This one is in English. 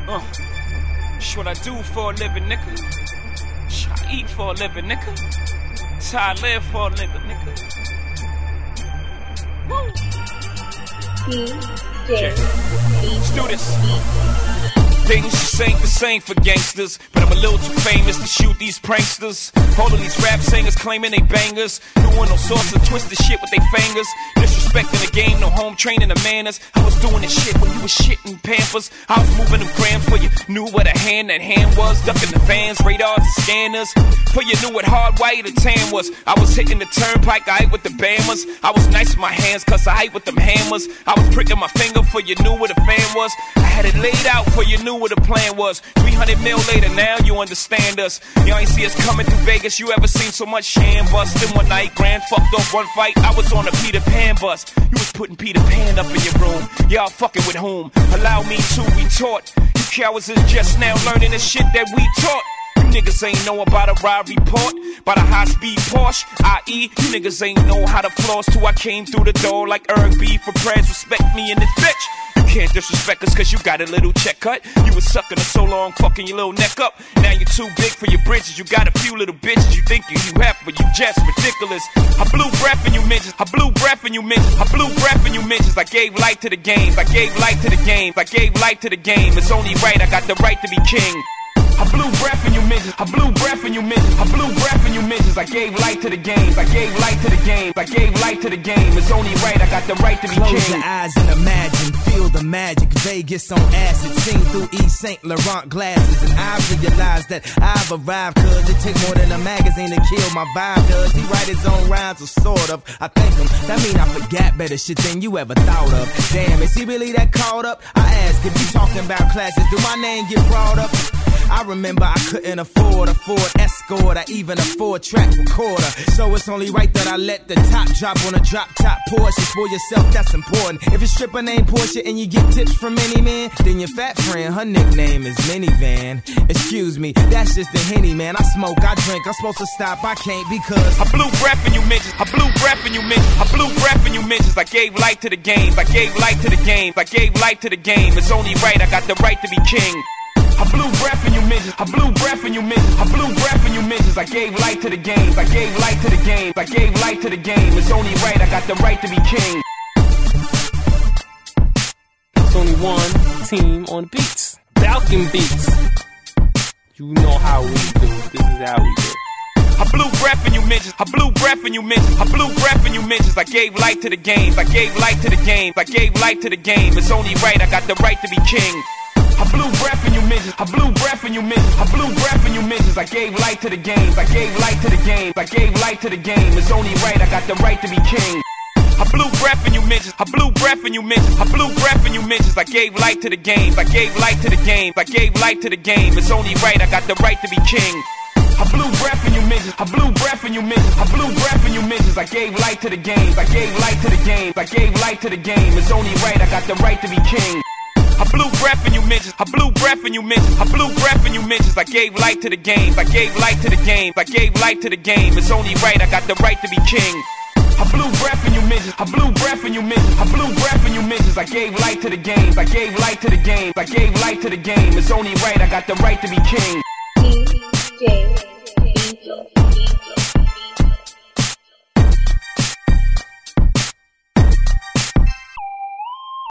It's what I do for a living, nigga. It's what I eat for a living, nigga. It's how I live for a living, nigga. Woo! Let's do this. Things just ain't the same for gangsters, but I'm a little too famous to shoot these pranksters. All of these rap singers claiming they bangers, doing all sorts of twisted shit with their fingers. Disrespecting the game, no home training the manners. I was doing this shit when you was shitting Pampers. I was moving them grams where you knew what that hand was. Ducking the vans, radars and scanners. For you knew what hard white or tan was. I was hitting the turnpike, I ate with the bammers. I was nice with my hands, cause I ate with them hammers. I was pricking my finger for you knew where the fan was. I had it laid out for you knew what the plan was. 300 mil later, now you understand us. You ain't see us coming through Vegas. You ever seen so much sham bust in one night? Grand fucked off one fight. I was on a Peter Pan bus. You was putting Peter Pan up in your room. Y'all fucking with whom? Allow me to be taught. You cowards is just now learning the shit that we taught. You niggas ain't know about a ride report, about a high-speed Porsche, i.e. You niggas ain't know how to floss till I came through the door like Erg B for prayers. Respect me in this bitch. Can't disrespect us cause you got a little check cut. You was sucking us so long, fucking your little neck up. Now you're too big for your britches. You got a few little bitches. You think you have, but you just ridiculous. I blew breath in you midgets. I blew breath in you midgets. I blew breath in you midgets. I gave life to the games. I gave life to the games. I gave life to the game. It's only right. I got the right to be king. I blew breath in you midgets. I blew breath in you midgets. I blew breath in you midgets. I gave life to the games. I gave life to the games. I gave life to the game. It's only right. I got the right to be king. Close your eyes and imagine, feel the magic. Vegas on acid, seen through East St. Laurent glasses, and I realize that I've arrived. Cause it take more than a magazine to kill my vibe. Does he write his own rhymes or sort of? I thank him. That mean I forgot better shit than you ever thought of. Damn, is he really that caught up? I ask if you talking about classes, do my name get brought up? I remember I couldn't afford a Ford Escort or even a 4-track recorder. So it's only right that I let the top drop on a drop top Porsche. For yourself, that's important. If your stripper named Portia and you get tips from any man, then your fat friend, her nickname is Minivan. Excuse me, that's just the Henny, man. I smoke, I drink, I'm supposed to stop, I can't because I blew breath in you midgets. I blew breath in you midgets. I blew breath in you midgets. I gave life to the games. I gave life to the games. I gave life to the game. It's only right. I got the right to be king. I blew breath in you midgets. I blew breath in you midgets. I blew breath in you midgets. I gave life to the games. I gave life to the games. I gave life to the game. It's only right. I got the right to be king. There's only one team on beats. Falcon Beats. You know how we do. This is how we do. I blew breath in you midgets. I blew breath in you midgets. I blew breath in you midgets. I gave life to the games. I gave life to the games. I gave life to the game. It's only right. I got the right to be king. I blew breath in you midgets. I blew breath in you midgets. I blew breath in you midgets. I gave life to the games. I gave life to the games. I gave life to the game. It's only right. I got the right to be king. I blew breath in you midgets. I blew breath in you midgets. I blew breath in you midgets. I gave life to the games. I gave life to the games. I gave life to the game. It's only right. I got the right to be king. I blew breath in you midgets. I blew breath in you midgets. I blew breath in you midgets. I gave life to the games. I gave life to the games. I gave life to the game. It's only right. I got the right to be king. I blew breath in you midgets. I blew breath in you midgets. I blew breath in you midgets. I gave life to the games. I gave life to the games. I gave life to the game. It's only right. I got the right to be king. I blew breath in you midgets. I blew breath in you midgets. I blew breath in you midgets. I gave life to the games. I gave life to the games. I gave life to the game. It's only right. I got the right to be king. DJ